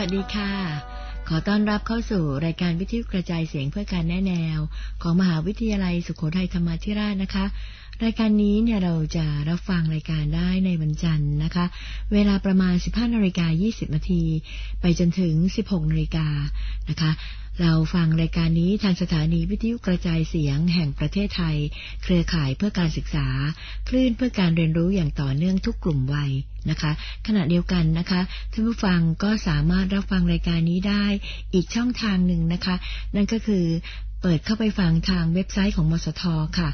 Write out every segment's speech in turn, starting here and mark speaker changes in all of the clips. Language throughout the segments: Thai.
Speaker 1: วัสดีค่ะขอต้อนรับเข้าสู่รายการวิทยุกระจายเสียงเพื่อการแนะแนวของมหาวิทยาลัยสุโขทัยธรรมาธิราชนะคะรายการนี้เนี่ยเราจะรับฟังรายการได้ในวันจันทร์นะคะเวลาประมาณ 15:20 น.ไปจนถึง 16:00 น.นะคะเราฟังรายการนี้ทางสถานีวิทยุกระจายเสียงแห่งประเทศไทยเครือข่ายเพื่อการศึกษาคลื่นเพื่อการเรียนรู้อย่างต่อเนื่องทุกกลุ่มวัยนะคะขณะเดียวกันนะคะท่านผู้ฟังก็สามารถรับฟังรายการนี้ได้อีกช่องทางหนึ่งนะคะนั่นก็คือเปิดเข้าไปฟังทางเว็บไซต์ของมสทค่ะ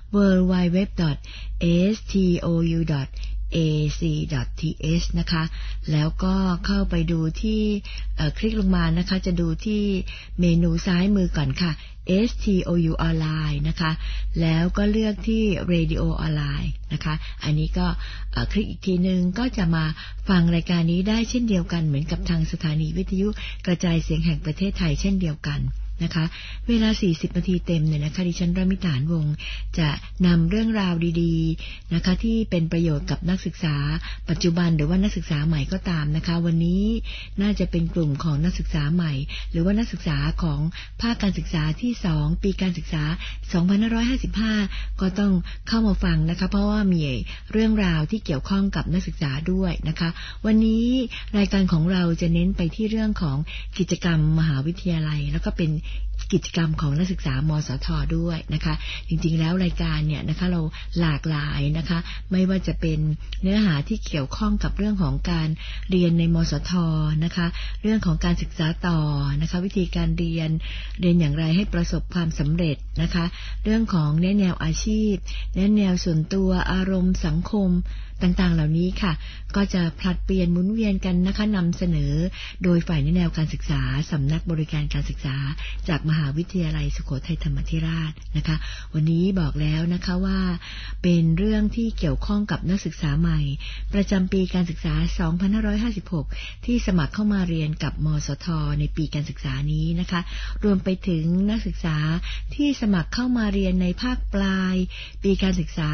Speaker 1: www.stou.ac.th นะคะแล้วก็เข้าไปดูที่คลิกลงมานะคะจะดูที่เมนูซ้ายมือก่อนค่ะ STOU ออนไลน์นะคะแล้วก็เลือกที่ Radio ออนไลน์นะคะอันนี้ก็คลิกอีกทีนึงก็จะมาฟังรายการนี้ได้เช่นเดียวกันเหมือนกับทางสถานีวิทยุกระจายเสียงแห่งประเทศไทยเช่นเดียวกันนะคะเวลา40 นาทีเต็มเนี่ยนะคะดิฉันรามิตานวงศ์จะนำเรื่องราวดีๆนะคะที่เป็นประโยชน์กับนักศึกษาปัจจุบันหรือว่านักศึกษาใหม่ก็ตามนะคะวันนี้น่าจะเป็นกลุ่มของนักศึกษาใหม่หรือว่านักศึกษาของภาคการศึกษาที่2ปีการศึกษา2555ก็ต้องเข้ามาฟังนะคะเพราะว่ามีเรื่องราวที่เกี่ยวข้องกับนักศึกษาด้วยนะคะวันนี้รายการของเราจะเน้นไปที่เรื่องของกิจกรรมมหาวิทยาลัยแล้วก็เป็นกิจกรรมของนักศึกษามสท.ด้วยนะคะจริงๆแล้วรายการเนี่ยนะคะเราหลากหลายนะคะไม่ว่าจะเป็นเนื้อหาที่เกี่ยวข้องกับเรื่องของการเรียนในมสท.นะคะเรื่องของการศึกษาต่อนะคะวิธีการเรียนอย่างไรให้ประสบความสำเร็จนะคะเรื่องของแนวอาชีพแนวส่วนตัวอารมณ์สังคมต่างๆเหล่านี้ค่ะก็จะผลัดเปลี่ยนหมุนเวียนกันนะคะนำเสนอโดยฝ่ายแนวการศึกษาสำนักบริการการศึกษาจากมหาวิทยาลัยสุโขทัยธรรมาธิราชนะคะวันนี้บอกแล้วนะคะว่าเป็นเรื่องที่เกี่ยวข้องกับนักศึกษาใหม่ประจำปีการศึกษา2556ที่สมัครเข้ามาเรียนกับมสท.ในปีการศึกษานี้นะคะรวมไปถึงนักศึกษาที่สมัครเข้ามาเรียนในภาคปลายปีการศึกษา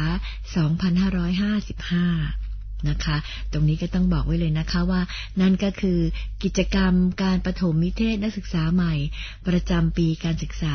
Speaker 1: 2555นะคะตรงนี้ก็ต้องบอกไว้เลยนะคะว่านั่นก็คือกิจกรรมการประถมนิเทศนักศึกษาใหม่ประจำปีการศึกษา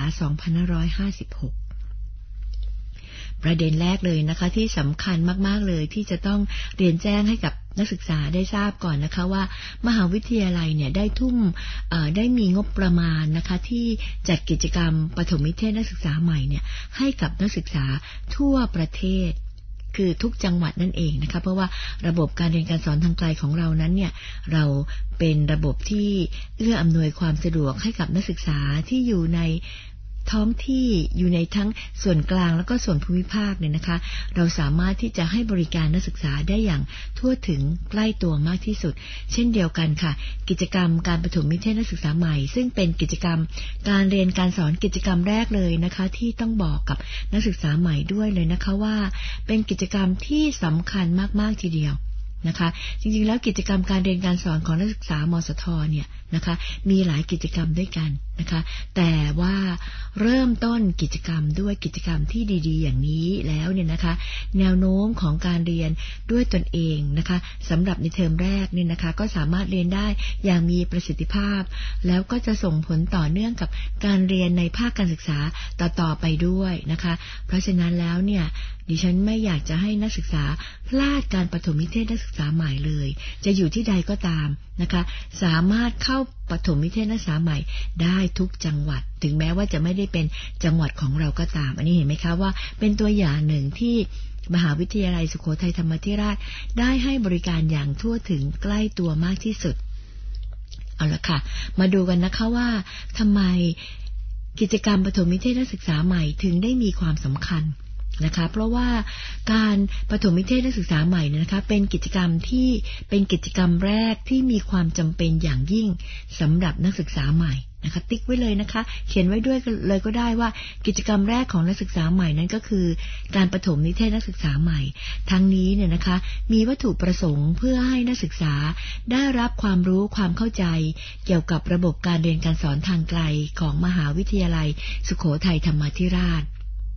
Speaker 1: 2556ประเด็นแรกเลยนะคะที่สำคัญมากๆเลยที่จะต้องเรียนแจ้งให้กับนักศึกษาได้ทราบก่อนนะคะว่ามหาวิทยาลัยเนี่ยได้มีงบประมาณนะคะที่จัดกิจกรรมประถมนิเทศนักศึกษาใหม่เนี่ยให้กับนักศึกษาทั่วประเทศคือทุกจังหวัดนั่นเองนะคะเพราะว่าระบบการเรียนการสอนทางไกลของเรานั้นเนี่ยเราเป็นระบบที่เอื้ออำนวยความสะดวกให้กับนักศึกษาที่อยู่ในท้องที่อยู่ในทั้งส่วนกลางแล้วก็ส่วนภูมิภาคเนี่ยนะคะเราสามารถที่จะให้บริการนักศึกษาได้อย่างทั่วถึงใกล้ตัวมากที่สุดเช่นเดียวกันค่ะกิจกรรมการประถมนิเทศนักศึกษาใหม่ซึ่งเป็นกิจกรรมการเรียนการสอนกิจกรรมแรกเลยนะคะที่ต้องบอกกับนักศึกษาใหม่ด้วยเลยนะคะว่าเป็นกิจกรรมที่สำคัญมากๆทีเดียวนะคะจริงๆแล้วกิจกรรมการเรียนการสอนของนักศึกษามสท.เนี่ยนะคะมีหลายกิจกรรมด้วยกันนะคะแต่ว่าเริ่มต้นกิจกรรมด้วยกิจกรรมที่ดีๆอย่างนี้แล้วเนี่ยนะคะแนวโน้มของการเรียนด้วยตนเองนะคะสำหรับในเทอมแรกเนี่ยนะคะก็สามารถเรียนได้อย่างมีประสิทธิภาพแล้วก็จะส่งผลต่อเนื่องกับการเรียนในภาคการศึกษาต่อไปด้วยนะคะเพราะฉะนั้นแล้วเนี่ยดิฉันไม่อยากจะให้นักศึกษาพลาดการประถมนิเทศนักศึกษาใหม่เลยจะอยู่ที่ใดก็ตามนะคะสามารถเข้าประถมนิเทศนักศึกษาใหม่ได้ทุกจังหวัดถึงแม้ว่าจะไม่ได้เป็นจังหวัดของเราก็ตามอันนี้เห็นไหมคะว่าเป็นตัวอย่างหนึ่งที่มหาวิทยาลัยสุโขทัยธรรมาธิราชได้ให้บริการอย่างทั่วถึงใกล้ตัวมากที่สุดเอาละค่ะมาดูกันนะคะว่าทำไมกิจกรรมประถมนิเทศนักศึกษาใหม่ถึงได้มีความสำคัญนะคะเพราะว่าการประถมนิเทศนักศึกษาใหม่นะคะเป็นกิจกรรมที่เป็นกิจกรรมแรกที่มีความจำเป็นอย่างยิ่งสำหรับนักศึกษาใหม่นะคะติ๊กไว้เลยนะคะเขียนไว้ด้วยเลยก็ได้ว่ากิจกรรมแรกของนักศึกษาใหม่นั้นก็คือการประถมนิเทศนักศึกษาใหม่ทั้งนี้เนี่ยนะคะมีวัตถุประสงค์เพื่อให้นักศึกษาได้รับความรู้ความเข้าใจเกี่ยวกับระบบการเรียนการสอนทางไกลของมหาวิทยาลัยสุโขทัยธรรมาธิราช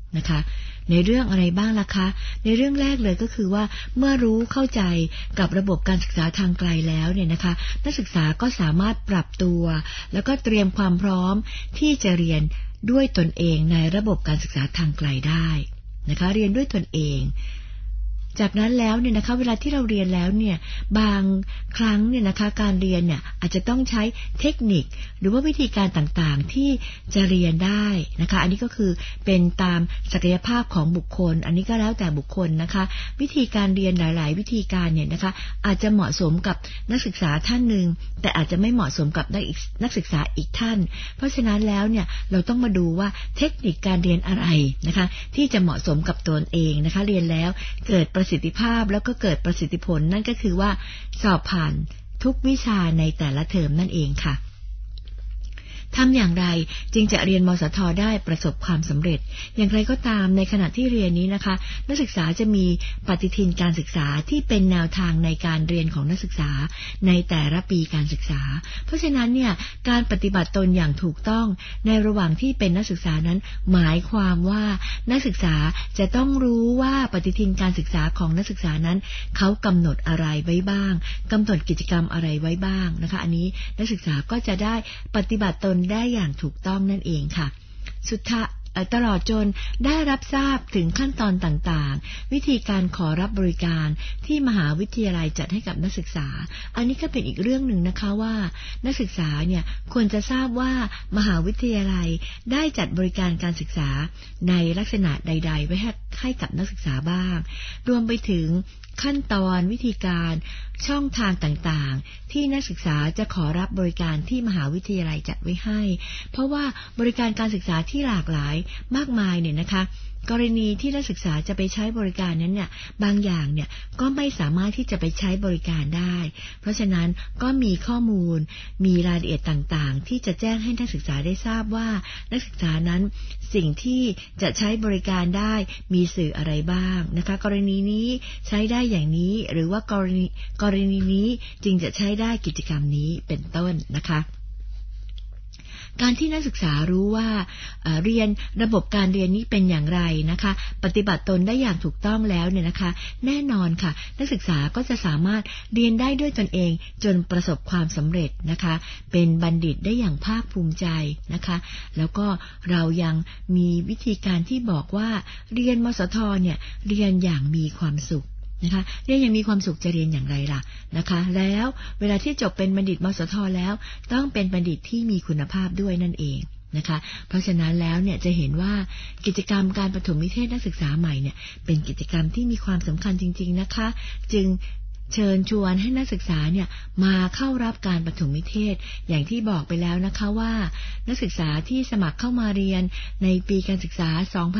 Speaker 1: นะคะในเรื่องอะไรบ้างล่ะคะในเรื่องแรกเลยก็คือว่าเมื่อรู้เข้าใจกับระบบการศึกษาทางไกลแล้วเนี่ยนะคะนักศึกษาก็สามารถปรับตัวแล้วก็เตรียมความพร้อมที่จะเรียนด้วยตนเองในระบบการศึกษาทางไกลได้นะคะเรียนด้วยตนเองจากนั้นแล้วเนี่ยนะคะเวลาที่เราเรียนแล้วเนี่ยบางครั้งเนี่ยนะคะการเรียนเนี่ยอาจจะต้องใช้เทคนิคหรือว่าวิธีการต่างๆที่จะเรียนได้นะคะอันนี้ก็คือเป็นตามศักยภาพของบุคคลอันนี้ก็แล้วแต่บุคคลนะคะวิธีการเรียนหลายๆวิธีการเนี่ยนะคะอาจจะเหมาะสมกับนักศึกษาท่านหนึ่งแต่อาจจะไม่เหมาะสมกับนักศึกษาอีกท่านเพราะฉะนั้นแล้วเนี่ยเราต้องมาดูว่าเทคนิคการเรียนอะไรนะคะที่จะเหมาะสมกับตนเองนะคะเรียนแล้วเกิดประสิทธิภาพแล้วก็เกิดประสิทธิผลนั่นก็คือว่าสอบผ่านทุกวิชาในแต่ละเทอมนั่นเองค่ะทำอย่างไรจึงจะเรียนมสท.ได้ประสบความสำเร็จอย่างไรก็ตามในขณะที่เรียนนี้นะคะนักศึกษาจะมีปฏิทินการศึกษาที่เป็นแนวทางในการเรียนของนักศึกษาในแต่ละปีการศึกษาเพราะฉะนั้นเนี่ยการปฏิบัติตนอย่างถูกต้องในระหว่างที่เป็นนักศึกษานั้นหมายความว่านักศึกษาจะต้องรู้ว่าปฏิทินการศึกษาของนักศึกษานั้นเขากำหนดอะไรไว้บ้างกำหนดกิจกรรมอะไรไว้บ้างนะคะอันนี้นักศึกษาก็จะได้ปฏิบัติตนได้อย่างถูกต้องนั่นเองค่ะตลอดจนได้รับทราบถึงขั้นตอนต่างๆวิธีการขอรับบริการที่มหาวิทยาลัยจัดให้กับนักศึกษาอันนี้ก็เป็นอีกเรื่องหนึ่งนะคะว่านักศึกษาเนี่ยควรจะทราบว่ามหาวิทยาลัยได้จัดบริการการศึกษาในลักษณะใดๆไว้ให้กับนักศึกษาบ้างรวมไปถึงขั้นตอนวิธีการช่องทางต่างๆที่นักศึกษาจะขอรับบริการที่มหาวิทยาลัยจัดไว้ให้เพราะว่าบริการการศึกษาที่หลากหลายมากมายเนี่ยนะคะกรณีที่นักศึกษาจะไปใช้บริการนั้นเนี่ยบางอย่างเนี่ยก็ไม่สามารถที่จะไปใช้บริการได้เพราะฉะนั้นก็มีข้อมูลมีรายละเอียดต่างๆที่จะแจ้งให้นักศึกษาได้ทราบว่านักศึกษานั้นสิ่งที่จะใช้บริการได้มีสื่ออะไรบ้างนะคะกรณีนี้ใช้ได้อย่างนี้หรือว่ากรณีนี้จึงจะใช้ได้กิจกรรมนี้เป็นต้นนะคะการที่นักศึกษารู้ว่าเรียนระบบการเรียนนี้เป็นอย่างไรนะคะปฏิบัติตนได้อย่างถูกต้องแล้วเนี่ยนะคะแน่นอนค่ะนักศึกษาก็จะสามารถเรียนได้ด้วยตนเองจนประสบความสำเร็จนะคะเป็นบัณฑิตได้อย่างภาคภูมิใจนะคะแล้วก็เรายังมีวิธีการที่บอกว่าเรียนมสท.เนี่ยเรียนอย่างมีความสุขนะคะเรียนยังมีความสุขจะเรียนอย่างไรล่ะนะคะแล้วเวลาที่จบเป็นบัณฑิตมสท.แล้วต้องเป็นบัณฑิตที่มีคุณภาพด้วยนั่นเองนะคะเพราะฉะนั้นแล้วเนี่ยจะเห็นว่ากิจกรรมการประถมนิเทศนักศึกษาใหม่เนี่ยเป็นกิจกรรมที่มีความสำคัญจริงๆนะคะจึงเชิญชวนให้นักศึกษาเนี่ยมาเข้ารับการประถมนิเทศอย่างที่บอกไปแล้วนะคะว่านักศึกษาที่สมัครเข้ามาเรียนในปีการศึกษา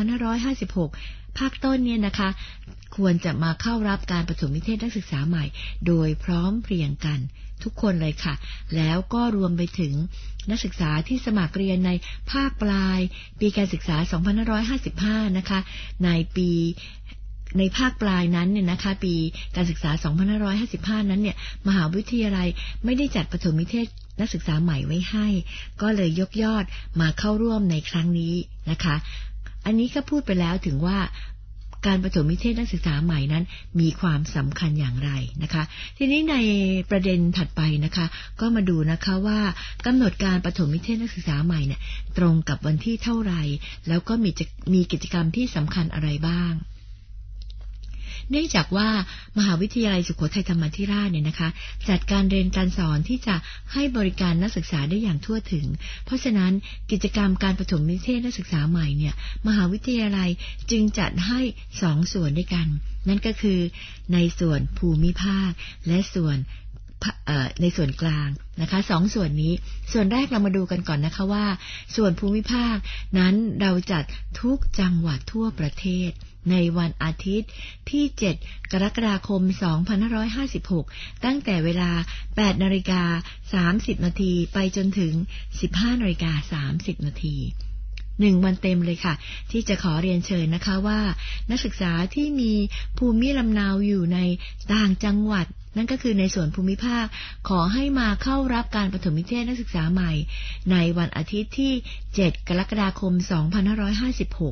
Speaker 1: 2556 ภาคต้นเนี่ยนะคะควรจะมาเข้ารับการประถมนิเทศนักศึกษาใหม่โดยพร้อมเพรียงกันทุกคนเลยค่ะแล้วก็รวมไปถึงนักศึกษาที่สมัครเรียนในภาคปลายปีการศึกษา 2555 นะคะในภาคปลายนั้นเนี่ยนะคะปีการศึกษา 2555 นั้นเนี่ยมหาวิทยาลัยไม่ได้จัดประถมนิเทศนักศึกษาใหม่ไว้ให้ก็เลยยกยอดมาเข้าร่วมในครั้งนี้นะคะอันนี้ก็พูดไปแล้วถึงว่าการประถมนิเทศนักศึกษาใหม่นั้นมีความสำคัญอย่างไรนะคะทีนี้ในประเด็นถัดไปนะคะก็มาดูนะคะว่ากำหนดการประถมนิเทศนักศึกษาใหม่เนี่ยตรงกับวันที่เท่าไหร่แล้วก็มีกิจกรรมที่สำคัญอะไรบ้างเนื่องจากว่ามหาวิทยาลัยสุโขทัยธรรมาธิราชเนี่ยนะคะจัดการเรียนการสอนที่จะให้บริการนักศึกษาได้อย่างทั่วถึงเพราะฉะนั้นกิจกรรมการประถมนิเทศนักศึกษาใหม่เนี่ยมหาวิทยาลัยจึงจัดให้2ส่วนด้วยกันนั่นก็คือในส่วนภูมิภาคและในส่วนกลางนะคะ2ส่วนนี้ส่วนแรกเรามาดูกันก่อนนะคะว่าส่วนภูมิภาคนั้นเราจัดทุกจังหวัดทั่วประเทศในวันอาทิตย์ที่7 กรกฎาคม 2556ตั้งแต่เวลา 8:30 น.ไปจนถึง 15:30 น.1 วันเต็มเลยค่ะที่จะขอเรียนเชิญนะคะว่านักศึกษาที่มีภูมิลำเนาอยู่ในต่างจังหวัดนั่นก็คือในส่วนภูมิภาคขอให้มาเข้ารับการประถมนิเทศนักศึกษาใหม่ในวันอาทิตย์ที่7 กรกฎาคม 2556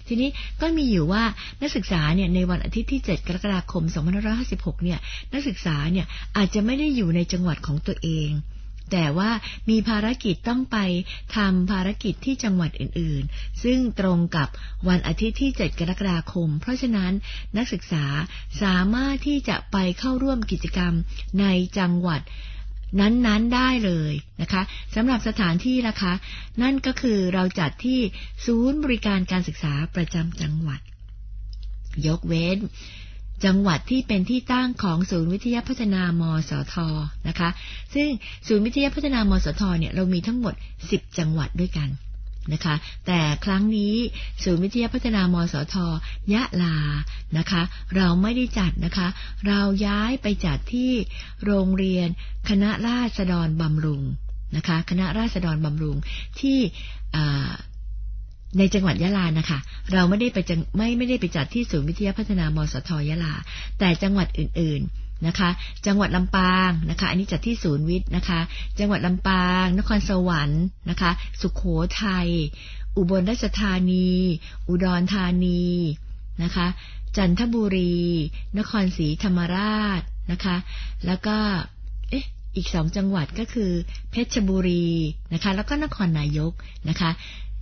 Speaker 1: ทีนี้ก็มีอยู่ว่านักศึกษาเนี่ยในวันอาทิตย์ที่7กรกฎาคม2556เนี่ยนักศึกษาเนี่ยอาจจะไม่ได้อยู่ในจังหวัดของตัวเองแต่ว่ามีภารกิจต้องไปทำภารกิจที่จังหวัดอื่นๆซึ่งตรงกับวันอาทิตย์ที่7กรกฎาคมเพราะฉะนั้นนักศึกษาสามารถที่จะไปเข้าร่วมกิจกรรมในจังหวัดนั้นๆได้เลยนะคะสำหรับสถานที่นะคะนั่นก็คือเราจัดที่ศูนย์บริการการศึกษาประจำจังหวัดยกเว้นจังหวัดที่เป็นที่ตั้งของศูนย์วิทยาพัฒนามสทนะคะซึ่งศูนย์วิทยาพัฒนามสทเนี่ยเรามีทั้งหมด10จังหวัดด้วยกันนะคะแต่ครั้งนี้ศูนย์วิทยาพัฒนามสทยะลานะคะเราไม่ได้จัดนะคะเราย้ายไปจัดที่โรงเรียนคณะราษฎรบำรุงนะคะคณะราษฎรบำรุงที่ในจังหวัดยะลานะคะเราไม่ได้ไปจัดที่ศูนย์วิทยาพัฒนามสทยะลาแต่จังหวัดอื่นๆนะคะจังหวัดลำปางนะคะอันนี้จัดที่ศูนย์วิทย์นะคะจังหวัดลำปางนครสวรรค์นะคะสุโขทัยอุบลราชธานีอุดรธานีนะคะจันทบุรีนครศรีธรรมราชนะคะแล้วก็อีก2จังหวัดก็คือเพชรบุรีนะคะแล้วก็นครนายกนะคะ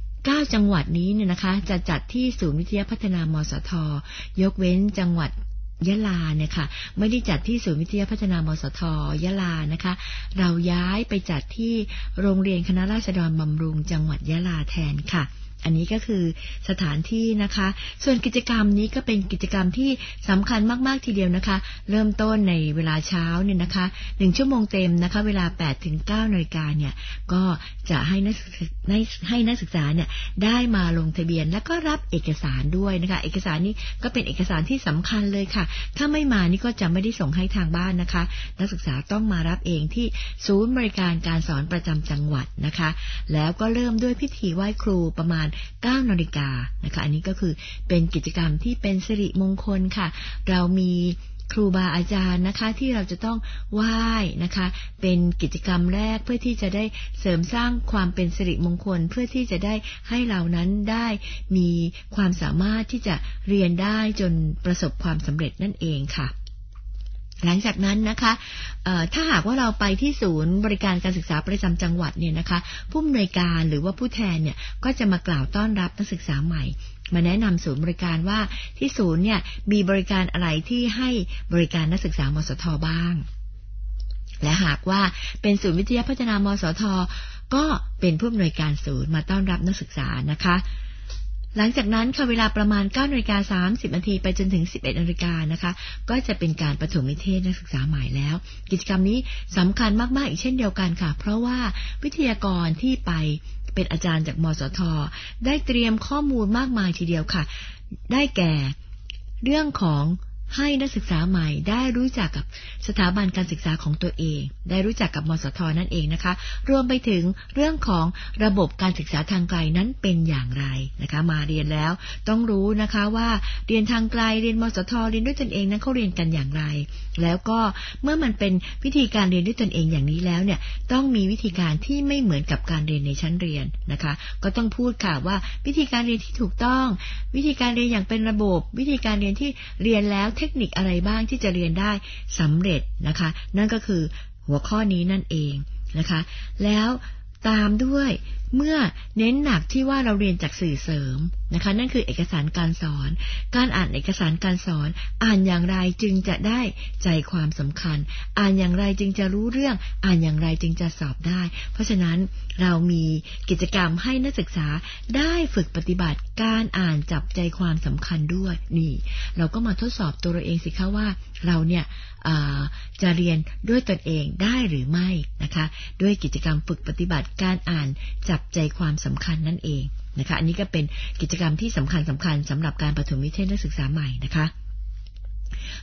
Speaker 1: 9จังหวัดนี้เนี่ยนะคะจะจัดที่ศูนย์วิทยาพัฒนามสทยกเว้นจังหวัดยะลาเนี่ยค่ะไม่ได้จัดที่ศูนย์วิทยาพัฒนามสทยะลานะคะเราย้ายไปจัดที่โรงเรียนคณะราษฎรบำรุงจังหวัดยะลาแทนค่ะอันนี้ก็คือสถานที่นะคะส่วนกิจกรรมนี้ก็เป็นกิจกรรมที่สำคัญมากๆทีเดียวนะคะเริ่มต้นในเวลาเช้าเนี่ยนะคะ1ชั่วโมงเต็มนะคะเวลา 8 ถึง 9 นาฬิกาเนี่ยก็จะให้นักศึกษาเนี่ยได้มาลงทะเบียนแล้วก็รับเอกสารด้วยนะคะเอกสารนี้ก็เป็นเอกสารที่สำคัญเลยค่ะถ้าไม่มานี่ก็จะไม่ได้ส่งให้ทางบ้านนะคะนักศึกษาต้องมารับเองที่ศูนย์บริการการสอนประจำจังหวัดนะคะแล้วก็เริ่มด้วยพิธีไหว้ครูประมาณ9 นาฬิกานะคะอันนี้ก็คือเป็นกิจกรรมที่เป็นสิริมงคลค่ะเรามีครูบาอาจารย์นะคะที่เราจะต้องไหว้นะคะเป็นกิจกรรมแรกเพื่อที่จะได้เสริมสร้างความเป็นสิริมงคลเพื่อที่จะได้ให้เรานั้นได้มีความสามารถที่จะเรียนได้จนประสบความสำเร็จนั่นเองค่ะหลังจากนั้นนะคะถ้าหากว่าเราไปที่ศูนย์บริการการศึกษาประจำจังหวัดเนี่ยนะคะผู้อำนวยการหรือว่าผู้แทนเนี่ยก็จะมากล่าวต้อนรับนักศึกษาใหม่มาแนะนำศูนย์บริการว่าที่ศูนย์เนี่ยมีบริการอะไรที่ให้บริการนักศึกษามสทบ้างและหากว่าเป็นศูนย์วิทยาพัฒนามสทก็เป็นผู้อำนวยการศูนย์มาต้อนรับนักศึกษานะคะหลังจากนั้นค่ะเวลาประมาณ 9:30 น.ไปจนถึง 11:00 น.นะคะก็จะเป็นการประถมนิเทศนักศึกษาใหม่แล้วกิจกรรมนี้สำคัญมากๆอีกเช่นเดียวกันค่ะเพราะว่าวิทยากรที่ไปเป็นอาจารย์จากมสทได้เตรียมข้อมูลมากมายทีเดียวค่ะได้แก่เรื่องของให้นักศึกษาใหม่ได้รู้จักกับสถาบันการศึกษาของตัวเองได้รู้จักกับมสทนั่นเองนะคะรวมไปถึงเรื่องของระบบการศึกษาทางไกลนั้นเป็นอย่างไรนะคะมาเรียนแล้วต้องรู้นะคะว่าเรียนทางไกลเรียนมสทเรียนด้วยตนเองนั้นเขาเรียนกันอย่างไรแล้วก็เมื่อมันเป็นวิธีการเรียนด้วยตนเองอย่างนี้แล้วเนี่ยต้องมีวิธีการที่ไม่เหมือนกับการเรียนในชั้นเรียนนะคะก็ต้องพูดค่ะว่าวิธีการเรียนที่ถูกต้องวิธีการเรียนอย่างเป็นระบบวิธีการเรียนที่เรียนแล้วเทคนิคอะไรบ้างที่จะเรียนได้สำเร็จนะคะนั่นก็คือหัวข้อนี้นั่นเองนะคะแล้วตามด้วยเมื่อเน้นหนักที่ว่าเราเรียนจากสื่อเสริมนะคะนั่นคือเอกสารการสอนการอ่านเอกสารการสอนอ่านอย่างไรจึงจะได้ใจความสำคัญอ่านอย่างไรจึงจะรู้เรื่องอ่านอย่างไรจึงจะสอบได้เพราะฉะนั้นเรามีกิจกรรมให้นักศึกษาได้ฝึกปฏิบัติการอ่านจับใจความสำคัญด้วยนี่เราก็มาทดสอบตัวเราเองสิคะว่าเราเนี่ยจะเรียนด้วยตนเองได้หรือไม่นะคะด้วยกิจกรรมฝึกปฏิบัติการอ่านจับใจความสำคัญนั่นเองนะคะอันนี้ก็เป็นกิจกรรมที่สำคัญสำหรับการประถมนิเทศนักศึกษาใหม่นะคะ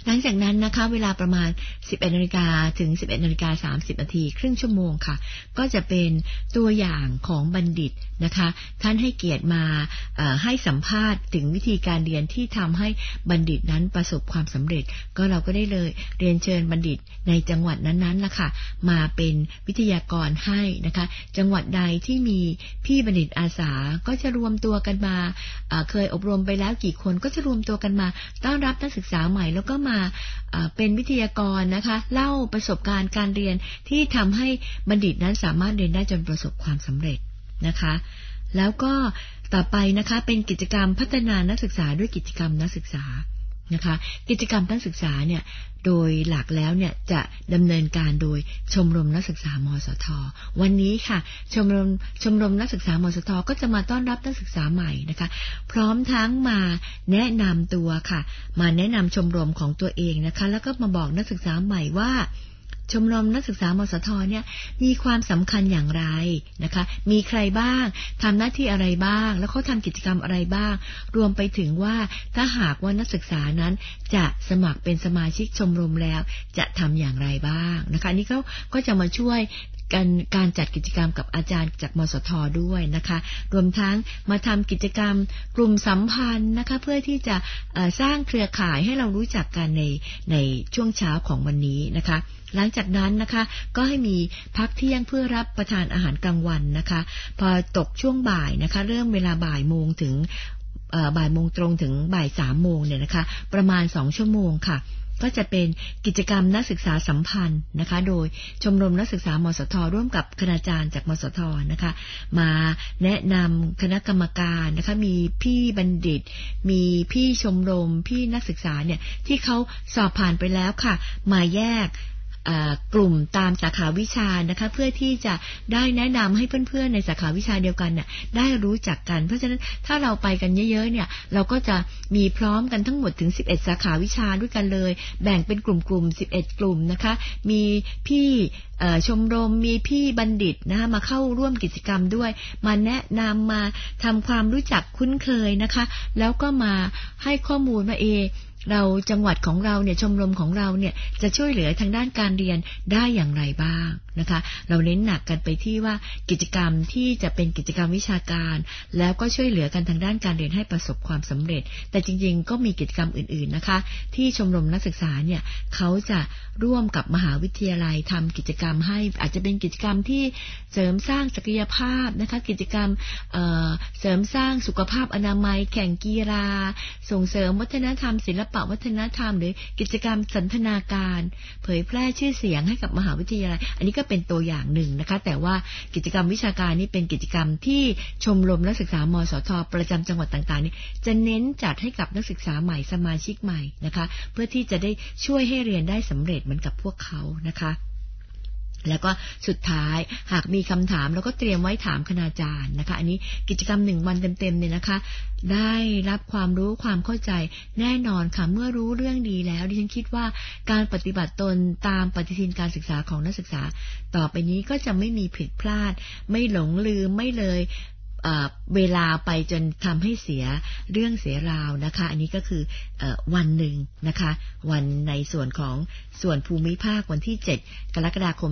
Speaker 1: หลังจากนั้นนะคะเวลาประมาณ 11:00 น.ถึง 11:30 น.ครึ่งชั่วโมงค่ะก็จะเป็นตัวอย่างของบัณฑิตนะคะท่านให้เกียรติมาให้สัมภาษณ์ถึงวิธีการเรียนที่ทำให้บัณฑิตนั้นประสบความสำเร็จก็เราก็ได้เลยเรียนเชิญบัณฑิตในจังหวัดนั้นๆล่ะค่ะมาเป็นวิทยากรให้นะคะจังหวัดใดที่มีพี่บัณฑิตอาสาก็จะรวมตัวกันมาเคยอบรมไปแล้วกี่คนก็จะรวมตัวกันมาต้อนรับนักศึกษาใหม่แล้วก็มาเป็นวิทยากรนะคะเล่าประสบการณ์การเรียนที่ทำให้บัณฑิตนั้นสามารถเรียนได้จนประสบความสำเร็จนะคะแล้วก็ต่อไปนะคะเป็นกิจกรรมพัฒนานักศึกษาด้วยกิจกรรมนักศึกษานะคะกิจกรรมนักศึกษาเนี่ยโดยหลักแล้วเนี่ยจะดำเนินการโดยชมรมนักศึกษามสท.วันนี้ค่ะชมรมนักศึกษามสท.ก็จะมาต้อนรับนักศึกษาใหม่นะคะพร้อมทั้งมาแนะนำตัวค่ะมาแนะนำชมรมของตัวเองนะคะแล้วก็มาบอกนักศึกษาใหม่ว่าชมรมนักศึกษามสท.เนี่ยมีความสำคัญอย่างไรนะคะมีใครบ้างทำหน้าที่อะไรบ้างแล้วเขาทำกิจกรรมอะไรบ้างรวมไปถึงว่าถ้าหากว่านักศึกษานั้นจะสมัครเป็นสมาชิกชมรมแล้วจะทำอย่างไรบ้างนะคะนี่ก็จะมาช่วยการจัดกิจกรรมกับอาจารย์จากมสท.ด้วยนะคะรวมทั้งมาทำกิจกรรมกลุ่มสัมพันธ์นะคะเพื่อที่จะสร้างเครือข่ายให้เรารู้จักกันในช่วงเช้าของวันนี้นะคะหลังจากนั้นนะคะก็ให้มีพักเที่ยงเพื่อรับประทานอาหารกลางวันนะคะพอตกช่วงบ่ายนะคะเริ่มเวลาบ่ายโมงถึงบ่ายโมงตรงถึงบ่าย3โมงเนี่ยนะคะประมาณ2ชั่วโมงค่ะก็จะเป็นกิจกรรมนักศึกษาสัมพันธ์นะคะโดยชมรมนักศึกษามสท.ร่วมกับคณาจารย์จากมสท.นะคะมาแนะนำคณะกรรมการนะคะมีพี่บัณฑิตมีพี่ชมรมพี่นักศึกษาเนี่ยที่เขาสอบผ่านไปแล้วค่ะมาแยกกลุ่มตามสาขาวิชานะคะเพื่อที่จะได้แนะนำให้เพื่อนๆในสาขาวิชาเดียวกันเนี่ยได้รู้จักกันเพราะฉะนั้นถ้าเราไปกันเยอะๆเนี่ยเราก็จะมีพร้อมกันทั้งหมดถึง11สาขาวิชาด้วยกันเลยแบ่งเป็นกลุ่มๆ11กลุ่มนะคะมีพี่ชมรมมีพี่บัณฑิตนะคะมาเข้าร่วมกิจกรรมด้วยมาแนะนำมาทำความรู้จักคุ้นเคยนะคะแล้วก็มาให้ข้อมูลว่าเราจังหวัดของเราเนี่ยชมรมของเราเนี่ยจะช่วยเหลือทางด้านการเรียนได้อย่างไรบ้างนะคะเราเน้นหนักกันไปที่ว่ากิจกรรมที่จะเป็นกิจกรรมวิชาการแล้วก็ช่วยเหลือกันทางด้านการเรียนให้ประสบความสำเร็จแต่จริงๆก็มีกิจกรรมอื่นๆนะคะที่ชมรมนักศึกษาเนี่ยเขาจะร่วมกับมหาวิทยาลัยทำกิจกรรมให้อาจจะเป็นกิจกรรมที่เสริมสร้างศักยภาพนะคะกิจกรรมเสริมสร้างสุขภาพอนามัยแข่งกีฬาส่งเสริมวัฒนธรรมศิลปะวัฒนธรรมหรือกิจกรรมสันทนาการเผยแพร่ชื่อเสียงให้กับมหาวิทยาลัยอันนี้ก็เป็นตัวอย่างหนึ่งนะคะแต่ว่ากิจกรรมวิชาการนี่เป็นกิจกรรมที่ชมรมนักศึกษามสท.ประจำจังหวัดต่างๆนี่จะเน้นจัดให้กับนักศึกษาใหม่สมาชิกใหม่นะคะเพื่อที่จะได้ช่วยให้เรียนได้สำเร็จเหมือนกับพวกเขานะคะแล้วก็สุดท้ายหากมีคำถามเราก็เตรียมไว้ถามคณาจารย์นะคะอันนี้กิจกรรม1วันเต็มๆเนี่ยนะคะได้รับความรู้ความเข้าใจแน่นอนค่ะเมื่อรู้เรื่องดีแล้วดิฉันคิดว่าการปฏิบัติตนตามปฏิทินการศึกษาของนักศึกษาต่อไปนี้ก็จะไม่มีผิดพลาดไม่หลงลืมไม่เลยเวลาไปจนทำให้เสียเรื่องเสียราวนะคะอันนี้ก็คือวันหนึ่งนะคะวันในส่วนของส่วนภูมิภาควันที่7กรกฎาคม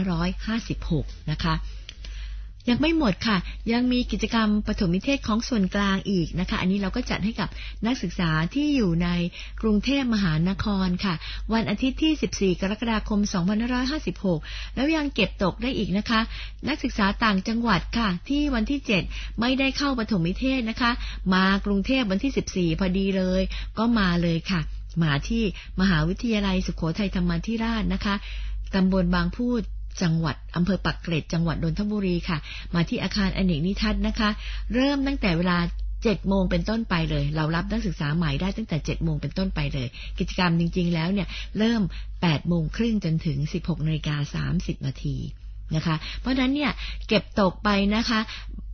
Speaker 1: 2556นะคะยังไม่หมดค่ะยังมีกิจกรรมปฐมนิเทศของส่วนกลางอีกนะคะอันนี้เราก็จัดให้กับนักศึกษาที่อยู่ในกรุงเทพมหานครค่ะวันอาทิตย์ที่14กรกฎาคม2556แล้วยังเก็บตกได้อีกนะคะนักศึกษาต่างจังหวัดค่ะที่วันที่7ไม่ได้เข้าปฐมนิเทศนะคะมากรุงเทพวันที่14พอดีเลยก็มาเลยค่ะมาที่มหาวิทยาลัยสุโขทัยธรรมาธิราชนะคะตำบลบางพูดจังหวัดอำเภอปักเกร็ดจังหวัดนนทบุรีค่ะมาที่อาคารอเนกนิทัศน์นะคะเริ่มตั้งแต่เวลา 7 โมงเป็นต้นไปเลยเรารับนักศึกษาใหม่ได้ตั้งแต่ 7 โมงเป็นต้นไปเลยกิจกรรมจริงๆแล้วเนี่ยเริ่ม 8 โมงครึ่งจนถึง 16:30 น.นะคะเพราะฉะนั้นเนี่ยเก็บตกไปนะคะ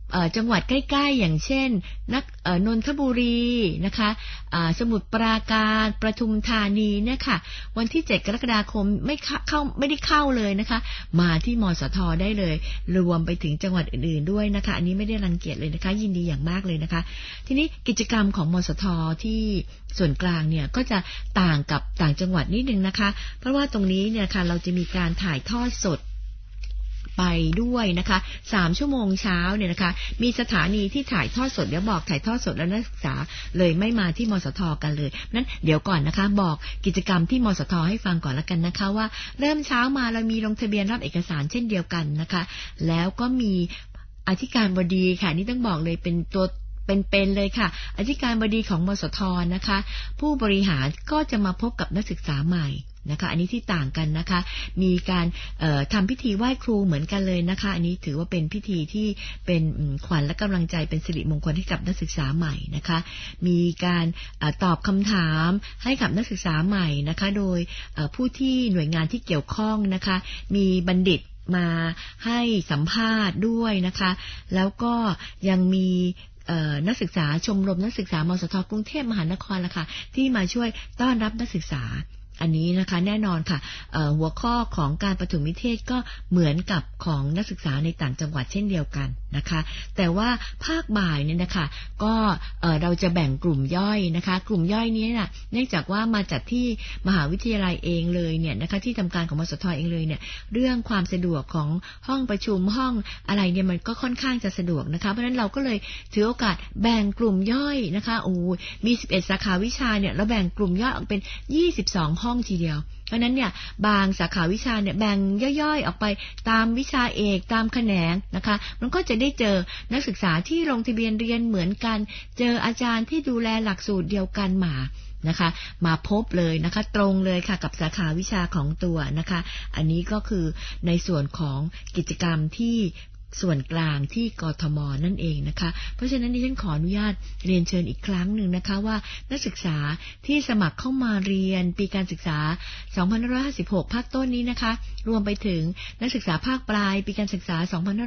Speaker 1: จังหวัดใกล้ๆอย่างเช่นนนทบุรีนะคะสมุทรปราการปทุมธานีเนี่ยค่ะวันที่7กรกฎาคมไม่ได้เข้าเลยนะคะมาที่มสทได้เลยรวมไปถึงจังหวัดอื่นๆด้วยนะคะอันนี้ไม่ได้รังเกียจเลยนะคะยินดีอย่างมากเลยนะคะทีนี้กิจกรรมของมสทที่ส่วนกลางเนี่ยก็จะต่างกับต่างจังหวัดนิดนึงนะคะเพราะว่าตรงนี้เนี่ยค่ะเราจะมีการถ่ายทอดสดไปด้วยนะคะ3ชั่วโมงเช้าเนี่ยนะคะมีสถานีที่ถ่ายทอดสดเดี๋ยวบอกถ่ายทอดสดแล้วนักศึกษาเลยไม่มาที่มสทกันเลยนั้นเดี๋ยวก่อนนะคะบอกกิจกรรมที่มสทให้ฟังก่อนละกันนะคะว่าเริ่มเช้ามาเรามีลงทะเบียนรับเอกสารเช่นเดียวกันนะคะแล้วก็มีอธิการบดีค่ะนี่ต้องบอกเลยเป็นตัวเป็นเลยค่ะอธิการบดีของมสทนะคะผู้บริหารก็จะมาพบกับนักศึกษาใหม่นะคะอันนี้ที่ต่างกันนะคะมีการทำพิธีไหว้ครูเหมือนกันเลยนะคะอันนี้ถือว่าเป็นพิธีที่เป็นขวัญและกำลังใจเป็นสิริมงคลให้กับนักศึกษาใหม่นะคะมีการตอบคำถามให้กับนักศึกษาใหม่นะคะโดยผู้ที่หน่วยงานที่เกี่ยวข้องนะคะมีบัณฑิตมาให้สัมภาษณ์ด้วยนะคะแล้วก็ยังมีนักศึกษาชมรมนักศึกษามสท.กรุงเทพมหานครล่ะค่ะที่มาช่วยต้อนรับนักศึกษาอันนี้นะคะแน่นอนค่ะหัวข้อของการประถมนิเทศก็เหมือนกับของนักศึกษาในต่างจังหวัดเช่นเดียวกันนะคะแต่ว่าภาคบ่ายเนี่ยนะคะก็เราจะแบ่งกลุ่มย่อยนะคะกลุ่มย่อยนี้น่ะเนื่องจากว่ามาจัดที่มหาวิทยาลัยเองเลยเนี่ยนะคะที่ทำการของมสท.เองเลยเนี่ยเรื่องความสะดวกของห้องประชุมห้องอะไรเนี่ยมันก็ค่อนข้างจะสะดวกนะคะเพราะฉะนั้นเราก็เลยถือโอกาสแบ่งกลุ่มย่อยนะคะมี11สาขาวิชาเนี่ยเราแบ่งกลุ่มย่อยออกเป็น22ห้องทีเดียวเพราะนั้นเนี่ยบางสาขาวิชาเนี่ยแบ่งย่อยๆออกไปตามวิชาเอกตามแขนงนะคะมันก็จะได้เจอนักศึกษาที่ลงทะเบียนเรียนเหมือนกันเจออาจารย์ที่ดูแลหลักสูตรเดียวกันนะคะมาพบเลยนะคะตรงเลยค่ะกับสาขาวิชาของตัวนะคะอันนี้ก็คือในส่วนของกิจกรรมที่ส่วนกลางที่กทม.นั่นเองนะคะเพราะฉะนั้นดิฉันขออนุญาตเรียนเชิญอีกครั้งหนึ่งนะคะว่านักศึกษาที่สมัครเข้ามาเรียนปีการศึกษา2556ภาคต้นนี้นะคะรวมไปถึงนักศึกษาภาคปลายปีการศึกษา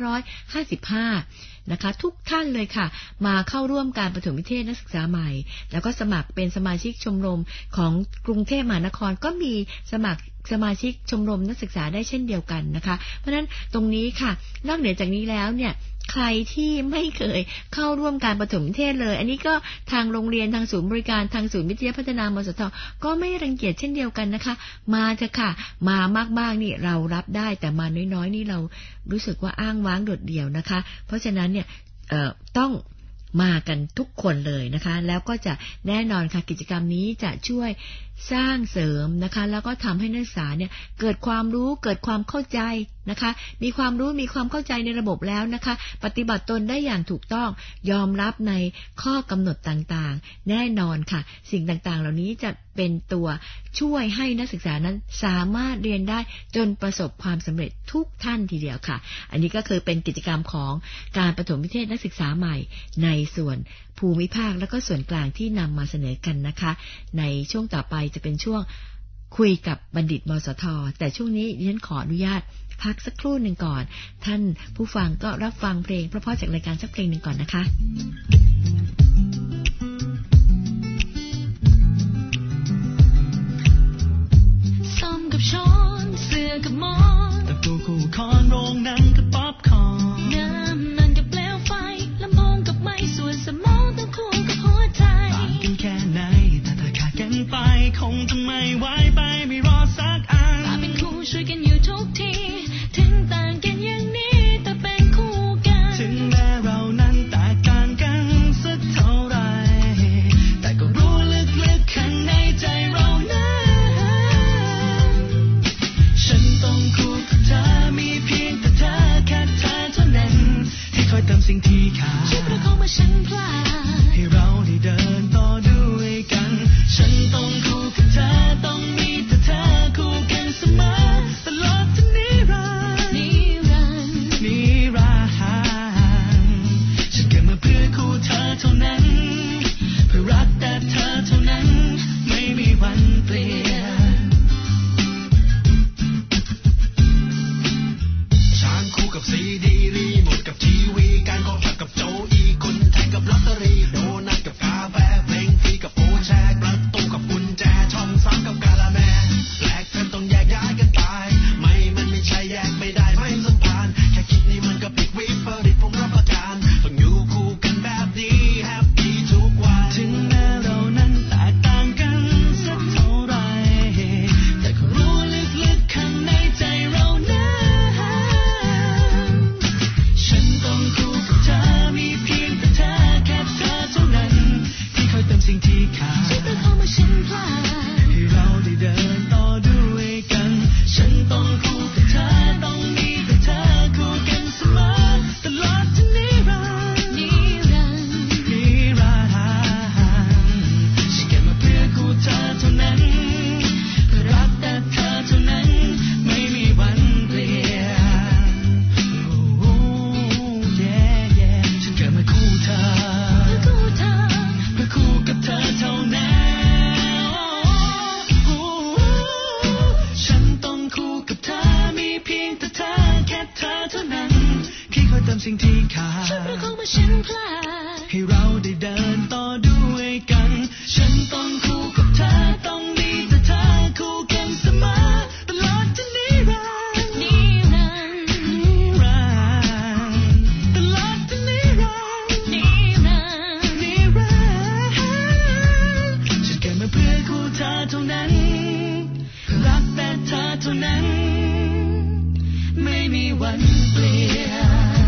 Speaker 1: 2555นะคะทุกท่านเลยค่ะมาเข้าร่วมการประถมนิเทศนักศึกษาใหม่แล้วก็สมัครเป็นสมาชิกชมรมของกรุงเทพมหานครก็มีสมัครสมาชิกชมรมนักศึกษาได้เช่นเดียวกันนะคะเพราะฉะนั้นตรงนี้ค่ะนอกเหนือจากนี้แล้วเนี่ยใครที่ไม่เคยเข้าร่วมการประถมนิเทศเลยอันนี้ก็ทางโรงเรียนทางศูนย์บริการทางศูนย์วิทยาพัฒนามสท.ก็ไม่รังเกียจเช่นเดียวกันนะคะมาเถอะค่ะมามากๆนี่เรารับได้แต่มาน้อยๆนี่เรารู้สึกว่าอ้างว้างโดดเดี่ยวนะคะเพราะฉะนั้นเนี่ยต้องมากันทุกคนเลยนะคะแล้วก็จะแน่นอนค่ะกิจกรรมนี้จะช่วยสร้างเสริมนะคะแล้วก็ทำให้นักศึกษาเนี่ยเกิดความรู้เกิดความเข้าใจนะคะมีความรู้มีความเข้าใจในระบบแล้วนะคะปฏิบัติตนได้อย่างถูกต้องยอมรับในข้อกำหนดต่างๆแน่นอนค่ะสิ่งต่างๆเหล่านี้จะเป็นตัวช่วยให้นักศึกษานั้นสามารถเรียนได้จนประสบความสำเร็จทุกท่านทีเดียวค่ะอันนี้ก็คือเป็นกิจกรรมของการประถมนิเทศนักศึกษาใหม่ในส่วนภูมิภาคและก็ส่วนกลางที่นำมาเสนอกันนะคะในช่วงต่อไปจะเป็นช่วงคุยกับบัณฑิตมสท.แต่ช่วงนี้ดิฉันขออนุญาตพักสักครู่หนึ่งก่อนท่านผู้ฟังก็รับฟังเพลงเพราะๆจากรายการสักเพลงหนึ่งก่อนนะคะ
Speaker 2: ซ้อมกับช้อนเสื้อกับหมอนตะปูคู่คอนโรงหนังกับป๊อปคอร์นน้ำนั่นกับเปลวไฟลำโพงกับไม้ส่วนสมองต้องคู่กับหัวใจต่างกันแค่ไหนแต่ถ้าขาดกันไปคงจะไม่ไหวไปไม่รอสักอันมาเป็นคู่ช่วยกันอยู่ทุกทีถึงต่างกันอย่างนี้แต่เป็นคู่กันถึงแม้เรานั้นแตกต่างกันสักเท่าไรแต่ก็รู้ลึกๆข้างในใจเรานั้นฉันต้องคู่กับเธอมีเพียงแต่เธอแค่เธอเท่านั้นที่คอยเติมสิ่งที่ขาดช่วยประคองเมื่อฉันพลาดให้เราได้เดินต่อด้วยกันฉันต้องคู่กับเธอต้องมีแต่เธอคู่กันเสมอตลอดถึงนิรันดร์ขาช่วยประคองมาฉันพลาดให้เราได้เดินต่อด้วยกันฉันต้องคู่กับเธอต้องมีแต่เธอคู่กันเสมอตลอดจนนิรันดร์นิรันดร์นิรันดร์ตลอดจนนิรันดร์นิรันดร์นิรันดร์ฉันเกิดมาเพื่อคู่เธอเท่านั้นรักแต่เธอเท่านั้นไม่มีวันเปลี่ยน